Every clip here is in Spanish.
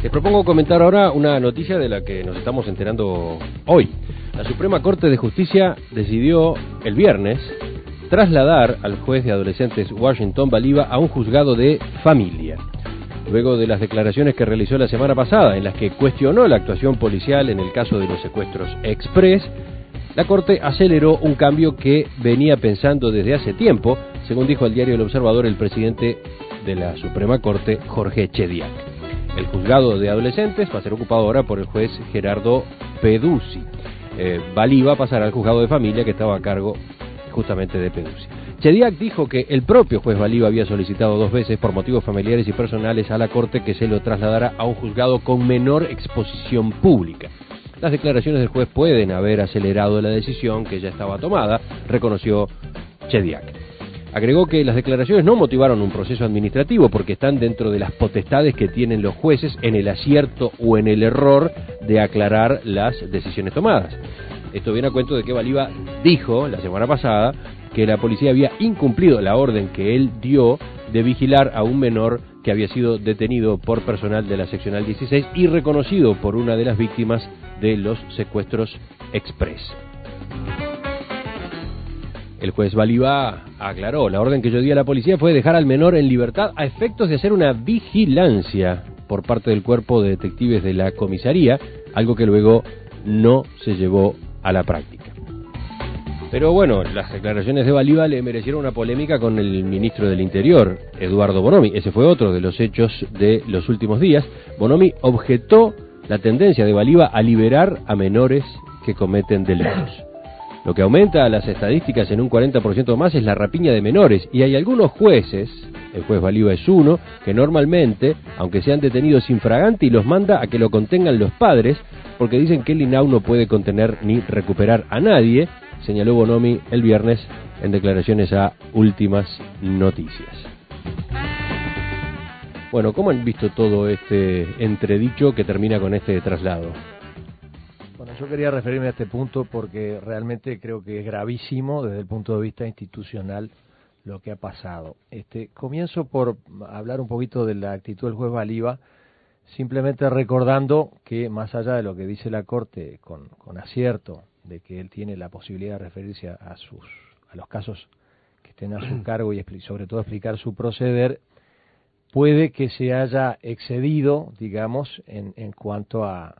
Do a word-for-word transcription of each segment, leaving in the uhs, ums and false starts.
Les propongo comentar ahora una noticia de la que nos estamos enterando hoy. La Suprema Corte de Justicia decidió el viernes trasladar al juez de adolescentes Washington Valiva a un juzgado de familia. Luego de las declaraciones que realizó la semana pasada, en las que cuestionó la actuación policial en el caso de los secuestros express, la Corte aceleró un cambio que venía pensando desde hace tiempo, según dijo al diario El Observador el presidente de la Suprema Corte, Jorge Chediak. El juzgado de adolescentes va a ser ocupado ahora por el juez Gerardo Peduzzi. Eh, Valiva pasará al juzgado de familia, que estaba a cargo justamente de Peduzzi. Chediak dijo que el propio juez Valiva había solicitado dos veces por motivos familiares y personales a la Corte que se lo trasladara a un juzgado con menor exposición pública. Las declaraciones del juez pueden haber acelerado la decisión que ya estaba tomada, reconoció Chediak. Agregó que las declaraciones no motivaron un proceso administrativo porque están dentro de las potestades que tienen los jueces en el acierto o en el error de aclarar las decisiones tomadas. Esto viene a cuento de que Valiva dijo la semana pasada que la policía había incumplido la orden que él dio de vigilar a un menor que había sido detenido por personal de la seccional dieciséis y reconocido por una de las víctimas de los secuestros express. El juez Valiva aclaró: la orden que yo di a la policía fue dejar al menor en libertad a efectos de hacer una vigilancia por parte del cuerpo de detectives de la comisaría, algo que luego no se llevó a la práctica. Pero bueno, las declaraciones de Valiva le merecieron una polémica con el ministro del Interior, Eduardo Bonomi. Ese fue otro de los hechos de los últimos días. Bonomi objetó la tendencia de Valiva a liberar a menores que cometen delitos. Lo que aumenta las estadísticas en un cuarenta por ciento más es la rapiña de menores, y hay algunos jueces, el juez Valiva es uno, que normalmente, aunque sean detenidos infraganti, los manda a que lo contengan los padres, porque dicen que el INAU no puede contener ni recuperar a nadie, señaló Bonomi el viernes en declaraciones a Últimas Noticias. Bueno, ¿cómo han visto todo este entredicho que termina con este traslado? Bueno, yo quería referirme a este punto porque realmente creo que es gravísimo desde el punto de vista institucional lo que ha pasado. Este, comienzo por hablar un poquito de la actitud del juez Valiva, simplemente recordando que más allá de lo que dice la Corte con, con acierto, de que él tiene la posibilidad de referirse a, a sus a los casos que estén a su cargo y sobre todo explicar su proceder, puede que se haya excedido, digamos, en, en cuanto a,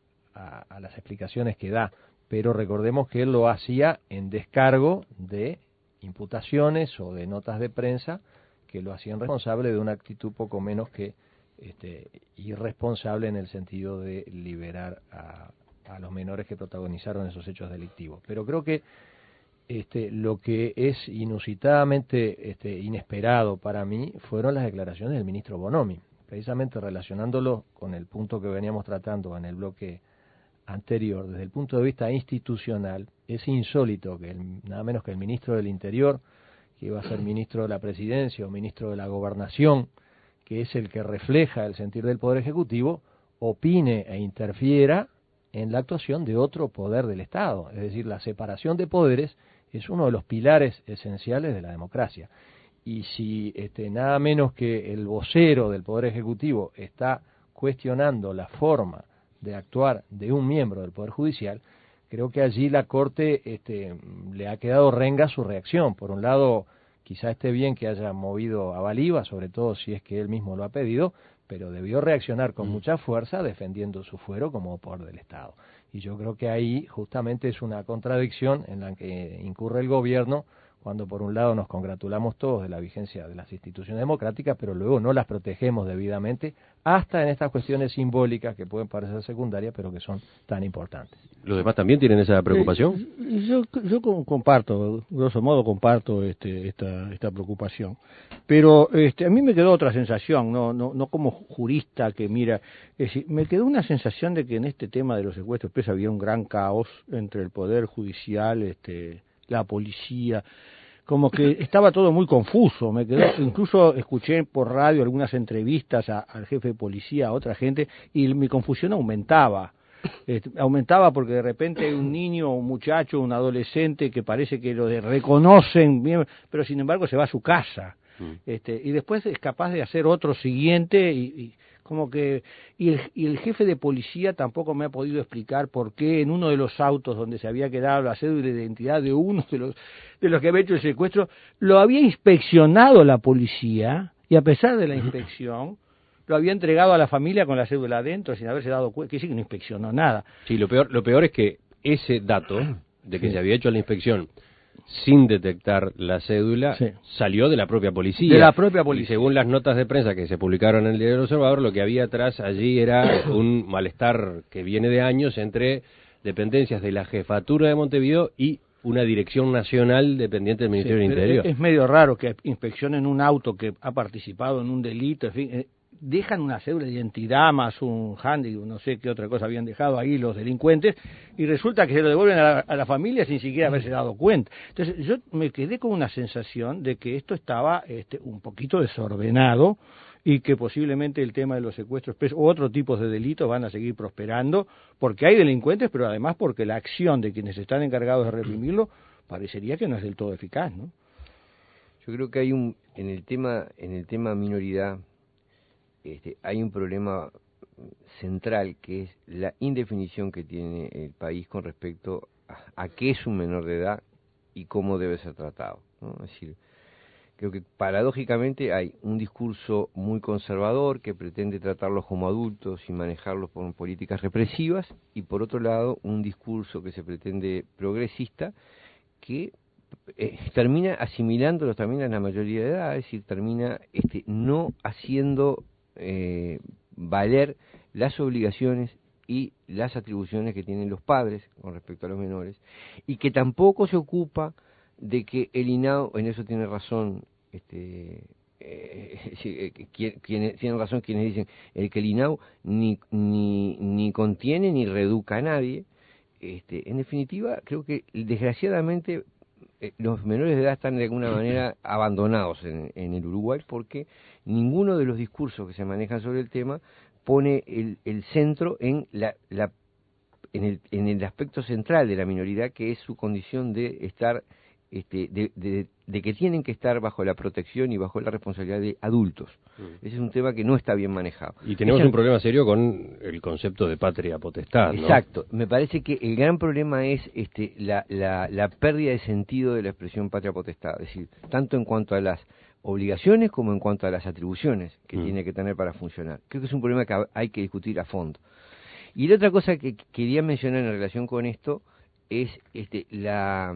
a, a las explicaciones que da, pero recordemos que él lo hacía en descargo de imputaciones o de notas de prensa que lo hacían responsable de una actitud poco menos que este, irresponsable en el sentido de liberar a a los menores que protagonizaron esos hechos delictivos. Pero creo que este, lo que es inusitadamente este, inesperado para mí fueron las declaraciones del ministro Bonomi, precisamente relacionándolo con el punto que veníamos tratando en el bloque anterior. Desde el punto de vista institucional, es insólito que el, nada menos que el ministro del Interior, que iba a ser ministro de la Presidencia o ministro de la Gobernación, que es el que refleja el sentir del Poder Ejecutivo, opine e interfiera en la actuación de otro poder del Estado. Es decir, la separación de poderes es uno de los pilares esenciales de la democracia. Y si este, nada menos que el vocero del Poder Ejecutivo está cuestionando la forma de actuar de un miembro del Poder Judicial, creo que allí la Corte este, le ha quedado renga su reacción. Por un lado, quizá esté bien que haya movido a Valiva, sobre todo si es que él mismo lo ha pedido, pero debió reaccionar con mucha fuerza defendiendo su fuero como poder del Estado. Y yo creo que ahí justamente es una contradicción en la que incurre el gobierno cuando por un lado nos congratulamos todos de la vigencia de las instituciones democráticas, pero luego no las protegemos debidamente, hasta en estas cuestiones simbólicas que pueden parecer secundarias, pero que son tan importantes. ¿Los demás también tienen esa preocupación? Eh, yo yo comparto, grosso modo comparto este, esta esta preocupación, pero este, a mí me quedó otra sensación, no no no como jurista que mira, es decir, me quedó una sensación de que en este tema de los secuestros pues había un gran caos entre el poder judicial, este, la policía, como que estaba todo muy confuso. Me quedó, incluso escuché por radio algunas entrevistas a, al jefe de policía, a otra gente, y mi confusión aumentaba. Este, aumentaba porque de repente hay un niño, un muchacho, un adolescente que parece que lo de, reconocen bien, pero sin embargo se va a su casa. Este, y después es capaz de hacer otro siguiente y, y como que y el, y el jefe de policía tampoco me ha podido explicar por qué en uno de los autos donde se había quedado la cédula de identidad de uno de los de los que había hecho el secuestro lo había inspeccionado la policía y a pesar de la inspección lo había entregado a la familia con la cédula adentro sin haberse dado cuenta, que sí que no inspeccionó nada. Sí, lo peor lo peor es que ese dato de que sí. se había hecho la inspección sin detectar la cédula, sí. salió de la propia policía. De la propia policía. Y según las notas de prensa que se publicaron en el Diario del Observador, lo que había atrás allí era un malestar que viene de años entre dependencias de la Jefatura de Montevideo y una dirección nacional dependiente del Ministerio sí, del Interior. Es medio raro que inspeccionen un auto que ha participado en un delito, en fin... Eh, dejan una cédula de identidad más un handy, no sé qué otra cosa habían dejado ahí los delincuentes, y resulta que se lo devuelven a la, a la familia sin siquiera haberse dado cuenta. Entonces yo me quedé con una sensación de que esto estaba este, un poquito desordenado y que posiblemente el tema de los secuestros u otros tipos de delitos van a seguir prosperando, porque hay delincuentes, pero además porque la acción de quienes están encargados de reprimirlo parecería que no es del todo eficaz, ¿no? Yo creo que hay un, en el tema, en el tema minoridad, Este, hay un problema central que es la indefinición que tiene el país con respecto a, a qué es un menor de edad y cómo debe ser tratado, ¿no? Es decir, creo que paradójicamente hay un discurso muy conservador que pretende tratarlos como adultos y manejarlos por políticas represivas, y por otro lado un discurso que se pretende progresista que eh, termina asimilándolos también a la mayoría de edad, es decir, termina este, no haciendo Eh, valer las obligaciones y las atribuciones que tienen los padres con respecto a los menores, y que tampoco se ocupa de que el I N A U, en eso tiene razón, este, eh, eh, quien, quien, tienen razón quienes dicen el que el I N A U ni, ni, ni contiene ni reeduca a nadie. Este, en definitiva, creo que desgraciadamente los menores de edad están de alguna manera abandonados en, en el Uruguay, porque ninguno de los discursos que se manejan sobre el tema pone el, el centro en la, la en el, en el aspecto central de la minoridad, que es su condición de estar este, de, de, de que tienen que estar bajo la protección y bajo la responsabilidad de adultos. Mm. Ese es un tema que no está bien manejado. Y tenemos Ese, un problema serio con el concepto de patria potestad, ¿no? Exacto. Me parece que el gran problema es este, la, la, la pérdida de sentido de la expresión patria potestad, es decir, tanto en cuanto a las obligaciones como en cuanto a las atribuciones que mm. tiene que tener para funcionar. Creo que es un problema que hay que discutir a fondo. Y la otra cosa que quería mencionar en relación con esto es este, la...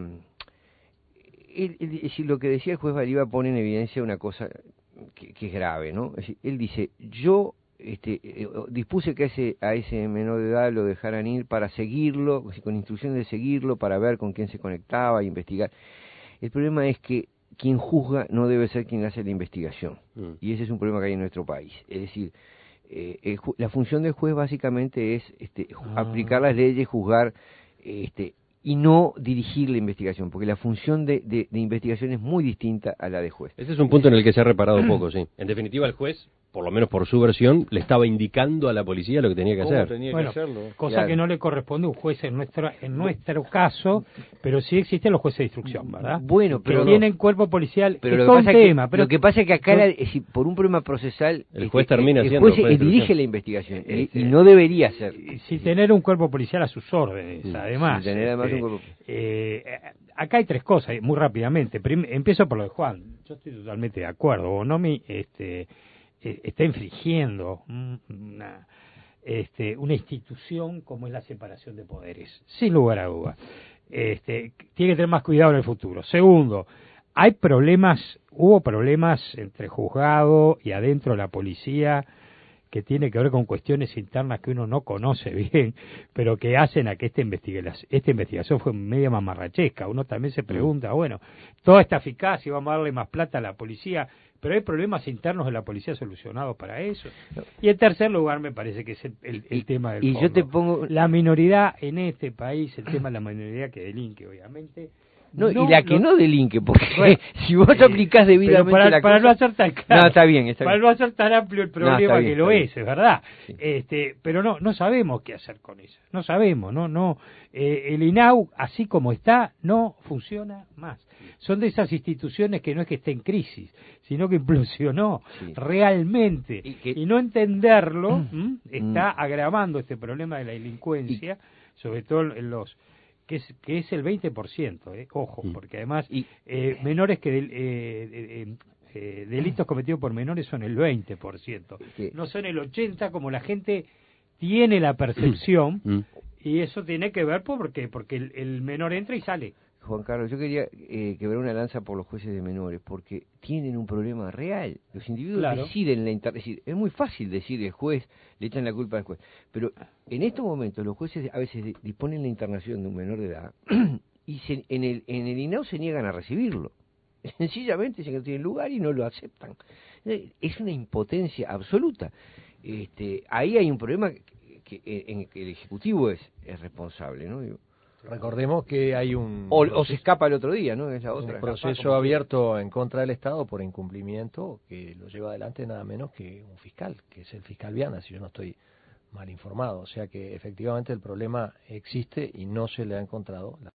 Él, él, es decir, lo que decía el juez Baliba pone en evidencia una cosa que, que es grave, ¿no? Es decir, él dice, yo este, eh, dispuse que a ese, a ese menor de edad lo dejaran ir para seguirlo, con instrucciones de seguirlo, para ver con quién se conectaba, investigar. El problema es que quien juzga no debe ser quien hace la investigación, mm. y ese es un problema que hay en nuestro país. Es decir, eh, el, la función del juez básicamente es este, ah. aplicar las leyes, juzgar, este, y no dirigir la investigación, porque la función de, de, de investigación es muy distinta a la de juez. Ese es un punto en el que se ha reparado poco, sí. En definitiva, el juez, por lo menos por su versión, le estaba indicando a la policía lo que tenía que ¿Cómo hacer. Tenía bueno, que hacerlo? Cosa claro. que no le corresponde a un juez en nuestro en nuestro caso, pero sí existen los jueces de instrucción, ¿verdad? Bueno, pero que no. tienen cuerpo policial, pero es lo todo que un pasa tema. Que, pero lo que pasa es que acá, no, la, si por un problema procesal, el juez termina el, siendo el juez, juez dirige la investigación, eh, y, y no debería ser. Sin tener un cuerpo policial a sus órdenes, sí, además. Sin tener además este, un cuerpo... eh, acá hay tres cosas, muy rápidamente. Prim, empiezo por lo de Juan. Yo estoy totalmente de acuerdo. Bonomi este, eh, está infringiendo una, este, una institución como es la separación de poderes, sin lugar a dudas. Este, tiene que tener más cuidado en el futuro. Segundo, hay problemas, hubo problemas entre juzgado y adentro de la policía que tiene que ver con cuestiones internas que uno no conoce bien, pero que hacen a que esta investigación, esta investigación fue media mamarrachesca. Uno también se pregunta, bueno, toda esta eficacia, vamos a darle más plata a la policía, pero hay problemas internos de la policía solucionados para eso. Y en tercer lugar, me parece que es el, el, el y, tema del y fondo. Yo te pongo... La minoridad en este país, el tema de la minoridad que delinque, obviamente, No, no y la que lo... no delinque, porque bueno, si vos eh, aplicás debidamente para, la para cosa... no hacer tan claro, No, está bien, está para bien. no hacer tan amplio el problema No, bien, que lo bien. es, es verdad. Sí. Este, pero no, no sabemos qué hacer con eso. No sabemos, no, no. Eh, el INAU, así como está, no funciona más. Son de esas instituciones que no es que esté en crisis, sino que implosionó Sí. realmente. Y que- Y no entenderlo ¿m? Mm. está agravando este problema de la delincuencia, sobre todo en los que es que es el veinte por ciento, eh, ojo, Mm. porque además Y- eh, menores que del- eh, eh, eh, delitos cometidos por menores son el veinte por ciento, que- no son el ochenta por ciento como la gente tiene la percepción, Mm. y eso tiene que ver porque porque el, el menor entra y sale. Juan Carlos, yo quería eh, quebrar una lanza por los jueces de menores, porque tienen un problema real. Los individuos Claro. deciden la inter... es decir, es muy fácil decir el juez, le echan la culpa al juez, pero en estos momentos los jueces a veces disponen la internación de un menor de edad y se, en el en el INAU se niegan a recibirlo. Sencillamente dicen que no tienen lugar y no lo aceptan. Es una impotencia absoluta. Este, ahí hay un problema que, que, en el que el Ejecutivo es, es responsable, ¿no? Digo, Recordemos que hay un O, o proceso, se escapa el otro día, ¿no? Es la un otra. proceso abierto en contra del Estado por incumplimiento que lo lleva adelante nada menos que un fiscal, que es el fiscal Viana, si yo no estoy mal informado. O sea que efectivamente el problema existe y no se le ha encontrado la